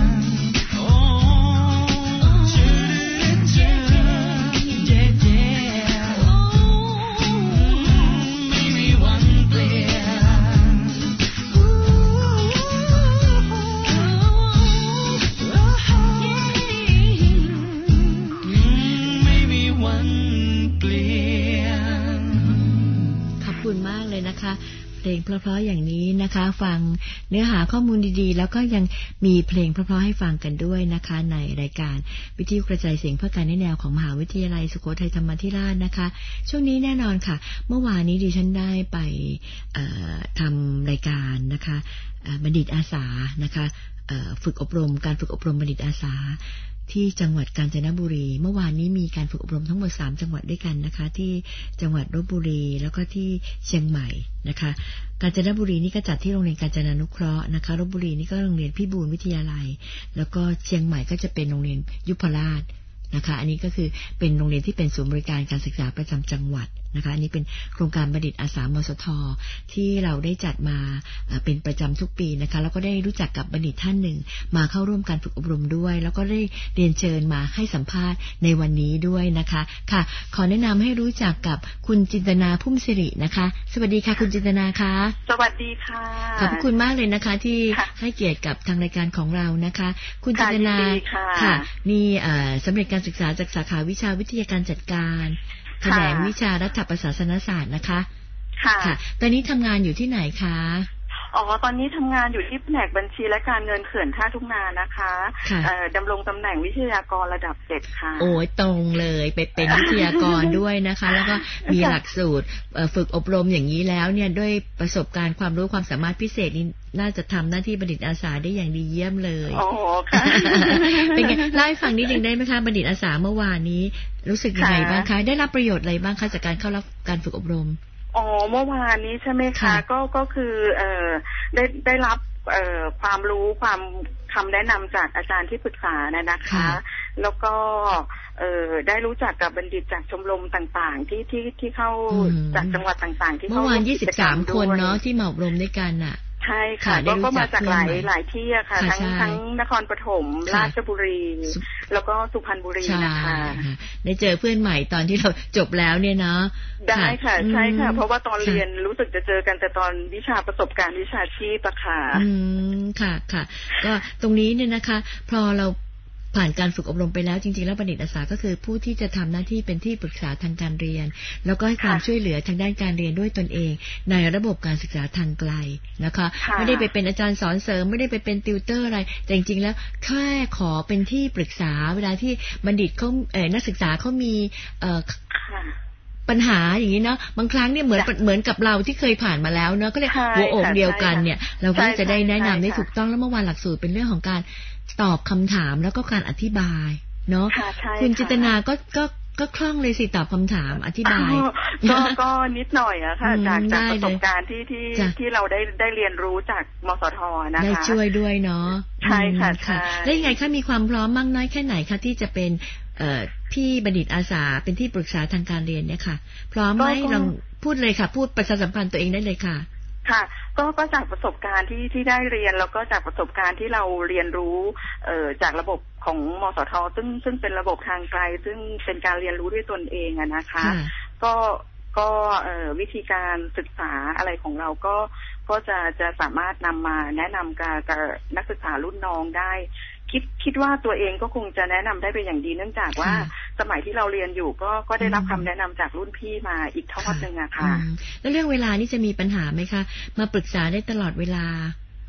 Speaker 1: เพลงเพราะๆอย่างนี้นะคะฟังเนื้อหาข้อมูลดีๆแล้วก็ยังมีเพลงเพราะๆให้ฟังกันด้วยนะคะในรายการวิทยุกระจายเสียงเพื่อการแนวของมหาวิทยาลัยสุโขทัยธรรมาธิราชนะคะช่วงนี้แน่นอนค่ะเมื่อวานนี้ดิฉันได้ไปทำรายการนะคะบัณฑิตอาสานะคะฝึกอบรมการฝึกอบรมบัณฑิตอาสาที่จังหวัดกาญจนบุรีเมื่อวานนี้มีการฝึกอบรมทั้งหมด3จังหวัดด้วยกันนะคะที่จังหวัดลพบุรีแล้วก็ที่เชียงใหม่นะคะกาญจนบุรีนี่ก็จัดที่โรงเรียนกาญจนานุเคราะห์นะคะลพบุรีนี่ก็โรงเรียนพิบูลวิทยาลัยแล้วก็เชียงใหม่ก็จะเป็นโรงเรียนยุพราชนะคะอันนี้ก็คือเป็นโรงเรียนที่เป็นศูนย์บริการการศึกษาประจำจังหวัดนะคะอันนี้เป็นโครงการบัณฑิตอาสามสท.ที่เราได้จัดมาเป็นประจำทุกปีนะคะแล้วก็ได้รู้จักกับบัณฑิตท่านหนึ่งมาเข้าร่วมการฝึกอบรมด้วยแล้วก็ได้เรียนเชิญมาให้สัมภาษณ์ในวันนี้ด้วยนะคะค่ะขอแนะนำให้รู้จักกับคุณจินตนาพุ่มสิรินะคะสวัสดีค่ะคุณจินตนาค่ะ
Speaker 3: สวัสดีค่ะ
Speaker 1: ขอบคุณมากเลยนะคะที่ให้เกียรติกับทางรายการของเรานะคะคุณจินตนาค่ะมีสำเร็จการศึกษาจากสาขาวิชาวิทยาการจัดการแขนงวิชารัฐประศาสนศาสตร์นะคะค่ะตอนนี้ทำงานอยู่ที่ไหนคะ
Speaker 3: ตอนนี้ทำงานอยู่ที่แผนกบัญชีและการเงินเขื่อนท่าทุ่งนานะคะดำรงตำแหน่งวิทยากรระดับ7ค่ะ
Speaker 1: โอ้ยตรงเลยไปเป็นวิทยากรด้วยนะคะแล้วก็มีหลักสูตรฝึกอบรมอย่างนี้แล้วเนี่ยด้วยประสบการณ์ความรู้ความสามารถพิเศษนี้น่าจะทำหน้าที่บัณฑิตอาสาได้อย่างดีเยี่ยมเลย
Speaker 3: โอ้ค่ะ
Speaker 1: เป็นไงเล่าให้ฟังนิดนึงได้ไหมคะบัณฑิตอาสาเมื่อวานนี้รู้สึกยังไงบ้างคะได้รับประโยชน์อะไรบ้างคะจากการเข้ารับการฝึกอบรม
Speaker 3: เมื่อวานนี้ใช่ไหมคะก็คือได้รับความรู้ความคำแนะนำจากอาจารย์ที่ปรึกษานะคะแล้วก็ได้รู้จักกับบัณฑิตจากชมรมต่างๆที่เข้าจากจังหวัดต่างๆที่เข้า
Speaker 1: เมื่อวาน23คนเนาะที่มาอบรมด้วยกันน่ะ
Speaker 3: ใช่ค่ะก็มาจากหลายที่อะค่ะทั้งนครปฐมราชบุรีแล้วก็สุพรรณบุรีนะคะ
Speaker 1: ได้เจอเพื่อนใหม่ตอนที่เราจบแล้วเนี่ยเนาะ
Speaker 3: ได้ค่ะใช่ค่ะเพราะว่าตอนเรียนรู้สึกจะเจอกันแต่ตอนวิชาประสบการณ์วิชาชีพอะค่ะ
Speaker 1: ค่ะก็ตรงนี้เนี่ยนะคะพอเราผ่านการฝึกอบรมไปแล้วจริงๆแล้วบัณฑิตอาสาก็คือผู้ที่จะทำหน้าที่เป็นที่ปรึกษาทางการเรียนแล้วก็ให้ความช่วยเหลือทางด้านการเรียนด้วยตนเองในระบบการศึกษาทางไกลนะคะไม่ได้ไปเป็นอาจารย์สอนเสริมไม่ได้ไปเป็นติวเตอร์อะไรแต่จริงๆแล้วแค่ขอเป็นที่ปรึกษาเวลาที่บัณฑิตเขานักศึกษาเขามีปัญหาอย่างนี้เนาะบางครั้งเนี่ยเหมือนกับเราที่เคยผ่านมาแล้วเนาะก็เลยหัวอกเดียวกันเนี่ยเราก็จะได้แนะนำได้ถูกต้องแล้วเมื่อวานหลักสูตรเป็นเรื่องของการตอบคำถามแล้วก็การอธิบายเนาะคุณจิตนาก็คล่องเลยสิตอบคำถามอธิบาย
Speaker 3: ก็นิดหน่อยอะค่ะจากประสบการณ์ที่เราได้เรียนรู้จากมสท.นะคะ
Speaker 1: ได้ช่วยด้วยเนาะ
Speaker 3: ใช่ค่ะ
Speaker 1: แล้วยังไงคะมีความพร้อมมากน้อยแค่ไหนคะที่จะเป็นพี่บัณฑิตอาสาเป็นที่ปรึกษาทางการเรียนเนี่ยค่ะพร้อมไหมลองพูดเลยค่ะพูดประชาสัมพันธ์ตัวเองได้เลยค่ะ
Speaker 3: ค่ะก็จากประสบการณ์ที่ได้เรียนแล้วก็จากประสบการณ์ที่เราเรียนรู้จากระบบของมสท.ซึ่งเป็นระบบทางไกลซึ่งเป็นการเรียนรู้ด้วยตนเองอะนะคะก็วิธีการศึกษาอะไรของเราก็จะสามารถนำมาแนะนำกับนักศึกษารุ่นน้องได้คิดว่าตัวเองก็คงจะแนะนำได้เป็นอย่างดีเนื่องจากว่าสมัยที่เราเรียนอยู่ก็ได้รับคำแนะนำจากรุ่นพี่มาอีกทอดนึงอะค่ะ
Speaker 1: แล้วเรื่องเวลานี่จะมีปัญหาไหมคะมาปรึกษาได้ตลอดเวลา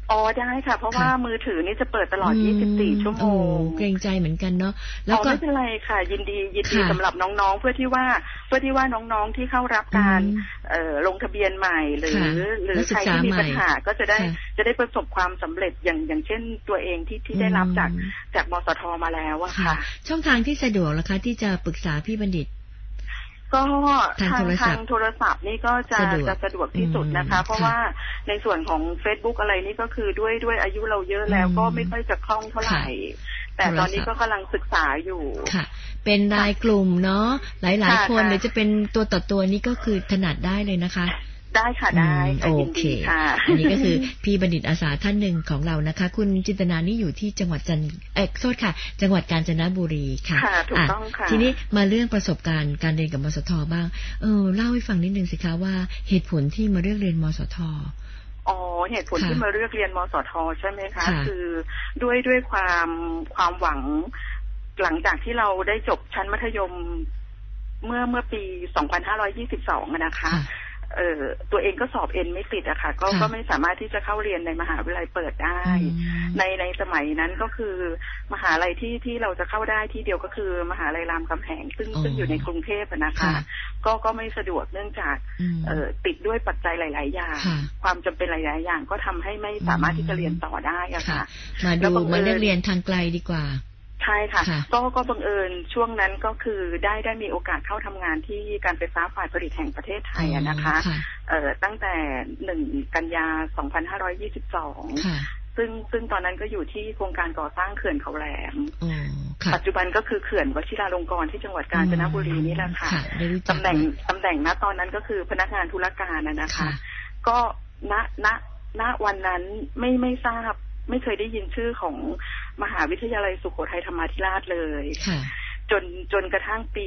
Speaker 3: อ๋อได้ค่ะเพราะว่ามือถือนี่จะเปิดตลอด24ชั่วโมง
Speaker 1: เกรงใจเหมือนกันเนาะ
Speaker 3: แล้วก็ไม่เป็นไรค่ะยินดีสำหรับน้องๆเพื่อที่ว่าน้องๆที่เข้ารับการลงทะเบียนใหม่หรือใครที่มีปัญหาก็จะได้ประสบความสำเร็จอย่างเช่นตัวเองที่ได้รับจากมสท.มาแล้วอะค่ะ
Speaker 1: ช่องทางที่สะดวกล่ะคะที่จะปรึกษาพี่บัณฑิต
Speaker 3: ก็ทางโทรศัพท์นี่ก็จะสะดวกที่สุดนะคะเพราะว่าในส่วนของ Facebook อะไรนี่ก็คือด้วยอายุเราเยอะแล้วก็ไม่ค่อยจะคล่องเท่าไหร่แต่ตอนนี้ก็กำลังศึกษาอยู่
Speaker 1: ค่ะเป็นรายกลุ่มเนาะหลายๆคนหรือจะเป็นตัวต่อตัวนี้ก็คือถนัดได้เลยนะคะ
Speaker 3: ได้ค่ะได้
Speaker 1: โอเคอันนี้ก็คือพี่บัณฑิตอาสาท่านหนึ่งของเรานะคะคุณจินตนานี่อยู่ที่จังหวัดโทษค่ะจังหวัดกาญจนบุรีค่ะ
Speaker 3: ถูกต้องค่ะ
Speaker 1: ทีนี้มาเรื่องประสบการณ์การเรียนกับมสท.บ้างเล่าให้ฟังนิดนึงสิคะว่าเหตุผลที่มาเลือกเรียนมสท.
Speaker 3: เหตุผลที่มาเลือกเรียนมสท.ใช่ไหมคะคือด้วยความหวังหลังจากที่เราได้จบชั้นมัธยมเมื่อปี2522นะคะตัวเองก็สอบเอ็นไม่ติดอะค่ะก็ไม่สามารถที่จะเข้าเรียนในมหาวิทยาลัยเปิดได้ในสมัยนั้นก็คือมหาลัยที่เราจะเข้าได้ที่เดียวก็คือมหาลัยรามคำแหงซึ่งอยู่ในกรุงเทพนะคะก็ไม่สะดวกเนื่องจากติดด้วยปัจจัยหลายๆอย่างความจำเป็นหลายๆอย่างก็ทำให้ไม่สามารถที่จะเรียนต่อได้อะค่ะ
Speaker 1: มาเลือกเรียนทางไกลดีกว่า
Speaker 3: ใช่ค่ะก็บังเอิญช่วงนั้นก็คือได้มีโอกาสเข้าทำงานที่การไฟฟ้าฝ่ายผลิตแห่งประเทศไทยนะคะตั้งแต่1 กันยา 2522ซึ่งตอนนั้นก็อยู่ที่โครงการก่อสร้างเขื่อนเขาแหลมปัจจุบันก็คือเขื่อนวชิราลงกรณ์ที่จังหวัดกาญจนบุรีนี่แหละค่ะตำแหน่งณตอนนั้นก็คือพนักงานธุรการนะคะก็ณวันนั้นไม่ทราบไม่เคยได้ยินชื่อของมหาวิทยาลัยสุโขทัยธรรมาธิราชเลยจนกระทั่งปี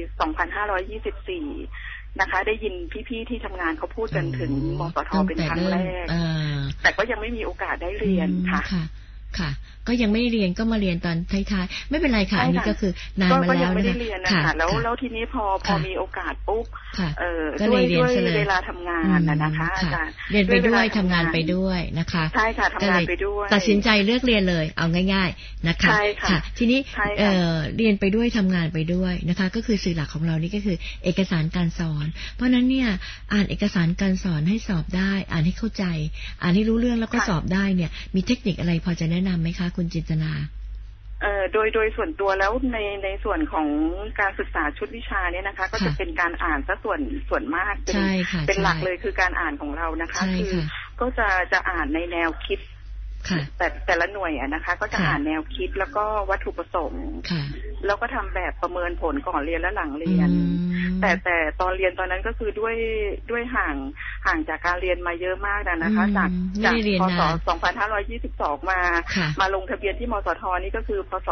Speaker 3: 2524 นะคะได้ยินพี่ๆที่ทำงานเขาพูดกันถึงมสท.เป็นครั้งแรกแต่ก็ยังไม่มีโอกาสได้เรียนค่ะ
Speaker 1: ก็ยังไม่ได้เรียนก็มาเรียนตอนท้ายๆไม่เป็นไรค่ะอันนี้ก็คือนานมาแล้ว
Speaker 3: นะคะแล้วทีนี้พอมีโอกาสปุ๊บด้วยเวลาทำงานนะคะอาจารย์
Speaker 1: เรียนไปด้วยทำงานไปด้วยนะคะ
Speaker 3: ใช่ค่ะทำงานไปด้วย
Speaker 1: ตัดสินใจเลือกเรียนเลยเอาง่ายๆนะคะค่ะทีนี้เรียนไปด้วยทำงานไปด้วยนะคะก็คือสื่อหลักของเรานี่ก็คือเอกสารการสอนเพราะนั้นเนี่ยอ่านเอกสารการสอนให้สอบได้อ่านให้เข้าใจอ่านให้รู้เรื่องแล้วก็สอบได้เนี่ยมีเทคนิคอะไรพอจะแนะนำไหมคะคุณจินตนา
Speaker 3: โดยส่วนตัวแล้วในส่วนของการศึกษาชุดวิชาเนี่ยนะคะก็จะเป็นการอ่านซะส่วนมากเป็นหลักเลยคือการอ่านของเรานะคะคือก็จะอ่านในแนวคิดแต่ละหน่วยนะคะก็จะอ่านแนวคิดแล้วก็วัตถุประสงค์แล้วก็ทำแบบประเมินผลก่อนเรียนและหลังเรียนแต่ตอนเรียนตอนนั้นก็คือด้วยห่างจากการเรียนมาเยอะมากนะคะจากพศ2522มาลงทะเบียนที่มสท.นี่ก็คือพศ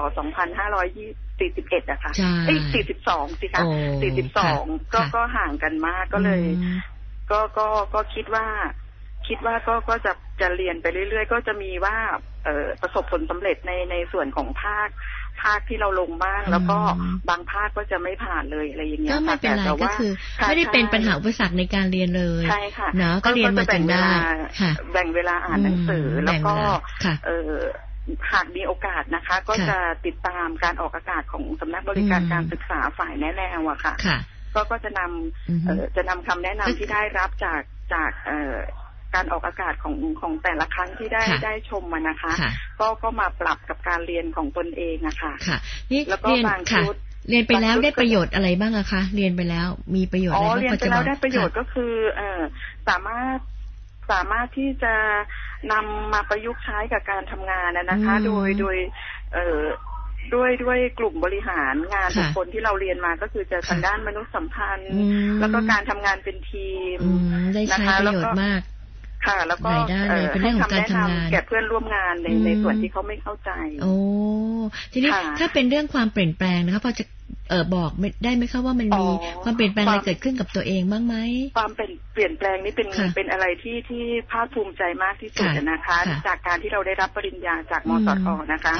Speaker 3: 2541อะค่ะ42สิคะ42ก็ห่างกันมากก็เลยก็คิดว่าจะเรียนไปเรื่อยๆก็จะมีว่าประสบผลสำเร็จในส่วนของภาคที่เราลงบ้างแล้วก็บางภาคก็จะไม่ผ่านเลยอะไรอย่างเงี้ย
Speaker 1: ก็ไม่เป็นไรก็คือไม่ได้เป็นปัญหาอุปสรรคในการเรียนเลย
Speaker 3: ใช่ค่ะ
Speaker 1: เนาะก็เรียนมาจนได้
Speaker 3: แบ่งเวลาอ่านหนังสือแล้วก็หากมีโอกาสนะคะก็จะติดตามการออกอากาศของสำนักบริการการศึกษาฝ่ายแนะแนวอะค่ะก็จะนำคำแนะนำที่ได้รับจากการออกอากาศของแต่ละครั้งที่ได้ชมมานะคะก็มาปรับกับการเรียนของตนเองอะค่ะ
Speaker 1: นี่แล้วก็บางชุดเรียนไปแล้วได้ประโยชน์อะไรบ้างอะคะเรียนไปแล้วมีประโยชน์อะไรบ้าง
Speaker 3: เรียนไปแล้วได้ประโยชน์ก็คือสามารถที่จะนำมาประยุกต์ใช้กับการทำงานนะคะโดยด้วยกลุ่มบริหารงานบุคคลที่เราเรียนมาก็คือจะทางด้านมนุษยสัมพันธ์แล้วก็การทำงานเป็นทีม
Speaker 1: ได้ใช้ประโยชน์มาก
Speaker 3: ค่ะแล้วก็
Speaker 1: ให้คำแนะน
Speaker 3: ำแก่เพื่อนร่วมงานในส่วนที่เขาไม่เข้าใจ
Speaker 1: โอ้ทีนี้ถ้าเป็นเรื่องความเปลี่ยนแปลงนะคะพอจะบอกได้ไหมคะว่ามันมีความเปลี่ยนแปลงอะไรเกิดขึ้นกับตัวเองบ้างไหม
Speaker 3: ความเปลี่ยนแปลงนี้เป็นอะไรที่ภาคภูมิใจมากที่สุดนะคะจากการที่เราได้รับปริญญาจากมสท.นะคะ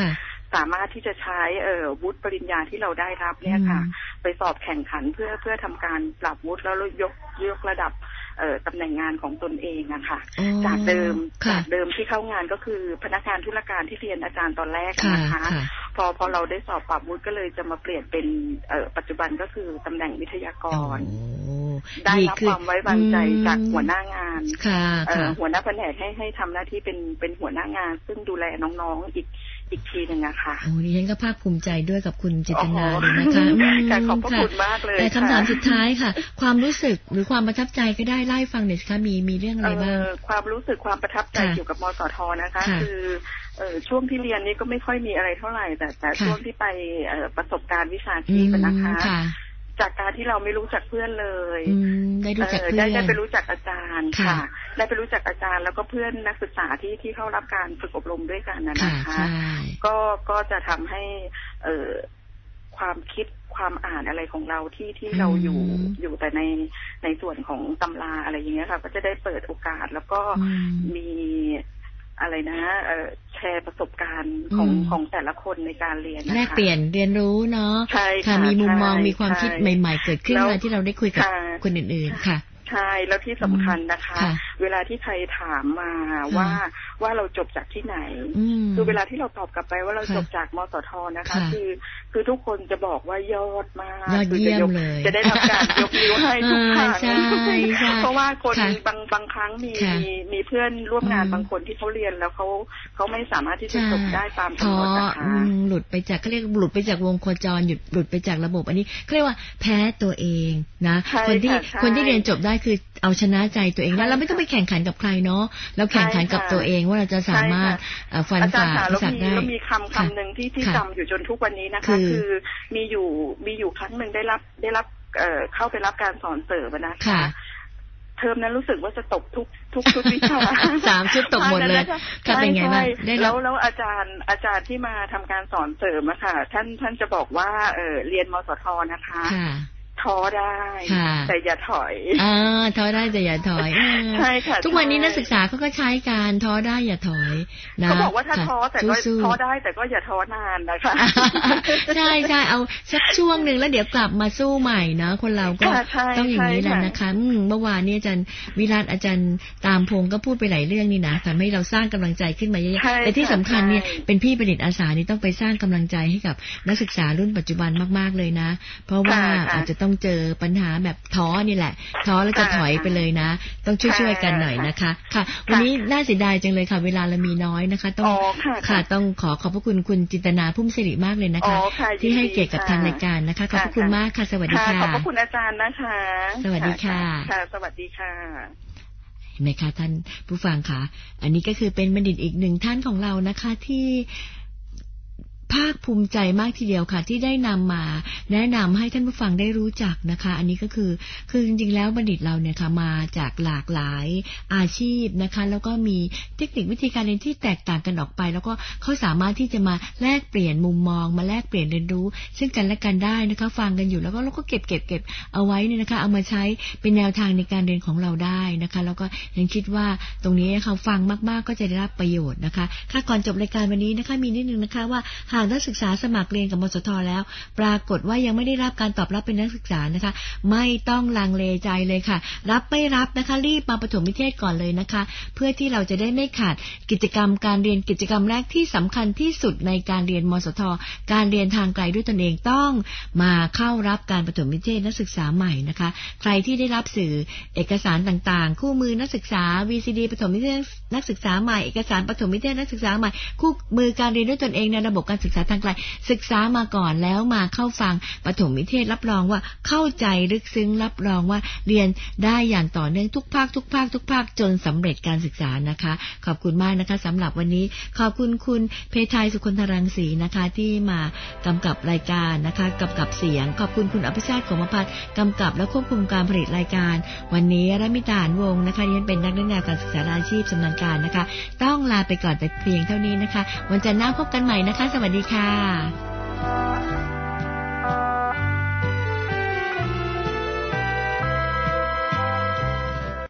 Speaker 3: สามารถที่จะใช้วุฒิปริญญาที่เราได้รับเนี่ยค่ะไปสอบแข่งขันเพื่อทำการปรับวุฒิแล้วยกระดับตำแหน่งงานของตนเองอะค่ะจากเดิมที่เข้างานก็คือพนักงานธุรการที่เรียนอาจารย์ตอนแรกนะคะพอเราได้สอบปรับวุฒิก็เลยจะมาเปลี่ยนเป็นปัจจุบันก็คือตำแหน่งวิทยากรได้รับความไว้วางใจจากหัวหน้างานหัวหน้าแผนกให้ทำหน้าที่เป็นหัวหน้างานซึ่งดูแลน้องๆอีกทีหนึ่งอะค่ะ
Speaker 1: โอ้ดิฉันก็ภาคภูมิใจด้วยกับคุณจิตนาเลยนะคะ
Speaker 3: ขอบพระคุณมากเลย
Speaker 1: แต่คำถามสุดท้ายค่ะความรู้สึกหรือความประทับใจก็ได้ไล่ฟังหน่อยค่ะมีเรื่องอะไรบ้าง
Speaker 3: ความรู้สึกความประทับใจเกี่ยวกับมสท.นะคะคือช่วงที่เรียนนี้ก็ไม่ค่อยมีอะไรเท่าไหร่แต่ช่วงที่ไปประสบการณ์วิชาชีพนะคะจากการที่เราไม่รู้จักเพื่อนเลย
Speaker 1: ได้รู้จักเพื่อน
Speaker 3: ได้ไปรู้จักอาจารย์ค่ะได้ไปรู้จักอาจารย์แล้วก็เพื่อนนักศึกษาที่เข้ารับการฝึกอบรมด้วยกันนะคะก็จะทำให้ความคิดความอ่านอะไรของเราที่เราอยู่แต่ในส่วนของตำราอะไรอย่างเงี้ยค่ะก็จะได้เปิดโอกาสแล้วก็มีอะไรนะแชร์ประสบการณ์ของแต่ละคนในการเรียนนะคะ
Speaker 1: แลกเปลี่ยนเรียนรู้เนาะค่ะมีมุมมองมีความคิดใหม่ๆเกิดขึ้นมาที่เราได้คุยกับคนอื่นๆค่ะ
Speaker 3: ใช่แล้วที่สำคัญนะคะเวลาที่ใครถามมาว่าเราจบจากที่ไหนคือเวลาที่เราตอบกลับไปว่าเราจบจากมสท.นะคะคือทุกคนจะบอกว่ายอดมาก
Speaker 1: ยอดเยี่ยมเลย
Speaker 3: จะได้ทำการยกนิ้วให้ทุกครั้งเพราะว่าคนบางครั้งมีเพื่อนร่วมงานบางคนที่เขาเรียนแล้วเขาไม่สามารถที่จะจบได้ตามกำหนดนะคะ
Speaker 1: หลุดไปจากเขาเรียกหลุดไปจากวงโคจรหลุดไปจากระบบอันนี้เขาเรียกว่าแพ้ตัวเองนะคนที่เรียนจบได้คือเอาชนะใจตัวเองแล้วเราไม่ต้องไปแข่งขันกับใครเนาะเราแข่งขันกับตัวเองว่าเราจะสามารถฟันฝ่าอุปสรรคได้
Speaker 3: แล้วมีคำหนึ่งที่จำอยู่จนทุกวันนี้นะคะคือมีอยู่ครั้งหนึ่งได้รับเข้าไปรับการสอนเสริมนะคะเทอมนั้นรู้สึกว่าจะตกทุกวิชา
Speaker 1: 3 ชุดตกหมดเลยค่ะเป็นไงบ้าง
Speaker 3: แล้วอาจารย์ที่มาทำการสอนเสริมอะค่ะท่านจะบอกว่าเรียนมสท.นะคะท้อได้แต่อย่าถอย
Speaker 1: ท้อได้แต่อย่าถอย
Speaker 3: ใช่ค่ะ
Speaker 1: ทุกวันนี้นักศึกษาเขาก็ใช้การท้อได้อย่าถอยนะ
Speaker 3: เขาบอกว่าถ้าท้อแต่ก็ท้อได้แต่ก็อย่าท้อนานนะคะ
Speaker 1: ใช่ใช่เอาสักช่วงหนึ่งแล้วเดี๋ยวกลับมาสู้ใหม่นะคนเราก็ต้องอย่างนี้แหละนะคะเมื่อวานนี้อาจารย์วิรัตอาจารย์ตามพงศ์ก็พูดไปหลายเรื่องนี่นะทำให้เราสร้างกำลังใจขึ้นมาเยอะๆแต่ที่สำคัญเนี่ยเป็นพี่ประดิษฐ์อาสานี่ต้องไปสร้างกำลังใจให้กับนักศึกษารุ่นปัจจุบันมากๆเลยนะเพราะว่าอาจจะต้องเจอปัญหาแบบท้อนี่แหละท้อแล้วจะถอยไปเลยนะต้องช่วยกันหน่อยนะคะค่ะวันนี้น่าเสียดายจังเลยค่ะเวลาเรามีน้อยนะคะต้องต้องขอบพระคุณคุณจินตนาพุ่มสิริมากเลยนะคะที่ให้เกียรติกับทางรายการนะคะขอบพระคุณมากค่ะสวัสดีค่ะ
Speaker 3: ขอบพระคุณอาจารย์นะคะ
Speaker 1: สวัสดีค่ะ
Speaker 3: สวัสดีค่ะ
Speaker 1: เห็นไหมคะท่านผู้ฟังคะอันนี้ก็คือเป็นบัณฑิตอีกหนึ่งท่านของเรานะคะที่ภาคภูมิใจมากทีเดียวค่ะที่ได้นำมาแนะนำให้ท่านผู้ฟังได้รู้จักนะคะอันนี้ก็คือจริงๆแล้วบัณฑิตเราเนี่ยค่ะมาจากหลากหลายอาชีพนะคะแล้วก็มีเทคนิควิธีการเรียนที่แตกต่างกันออกไปแล้วก็เขาสามารถที่จะมาแลกเปลี่ยนมุมมองมาแลกเปลี่ยนเรียนรู้ซึ่งกันและกันได้นะคะฟังกันอยู่แล้วก็เราก็เก็บเอาไว้เนี่ยนะคะเอามาใช้เป็นแนวทางในการเรียนของเราได้นะคะแล้วก็ยังคิดว่าตรงนี้เขาฟังมากๆก็จะได้รับประโยชน์นะคะค่ะก่อนจบรายการวันนี้นะคะมีนิดนึงนะคะว่าหากนักศึกษาสมัครเรียนกับมสท.แล้วปรากฏว่ายังไม่ได้รับการตอบรับเป็นนักศึกษานะคะไม่ต้องลังเลใจเลยค่ะรับไม่รับนะคะรีบมาประถมนิเทศก่อนเลยนะคะเพื่อที่เราจะได้ไม่ขาดกิจกรรมการเรียนกิจกรรมแรกที่สำคัญที่สุดในการเรียนมสท.การเรียนทางไกลด้วยตนเองต้องมาเข้ารับการประถมนิเทศนักศึกษาใหม่นะคะใครที่ได้รับสื่อเอกสารต่างๆคู่มือนักศึกษา VCD ประถมนิเทศนักศึกษาใหม่เอกสารประถมนิเทศนักศึกษาใหม่คู่มือการเรียนด้วยตนเองในระบบการศึกษาทางไกลศึกษามาก่อนแล้วมาเข้าฟังประถมนิเทศรับรองว่าเข้าใจลึกซึ้งรับรองว่าเรียนได้อย่างต่อเนื่องทุกภาคจนสำเร็จการศึกษานะคะขอบคุณมากนะคะสำหรับวันนี้ขอบคุณคุณเพทายสุคนธรังสีนะคะที่มากำกับรายการนะคะกำกับเสียงขอบคุณคุณอภิชาติโกมภัทรกำกับและควบคุมการผลิตรายการวันนี้รัมิตา วงศ์นะคะที่เป็นนักเรียนการศึกษาอาชีพชำนาญการนะคะต้องลาไปก่อนแต่เพียงเท่านี้นะคะวันจันทร์หน้าพบกันใหม่นะคะสวัสดีค่ะ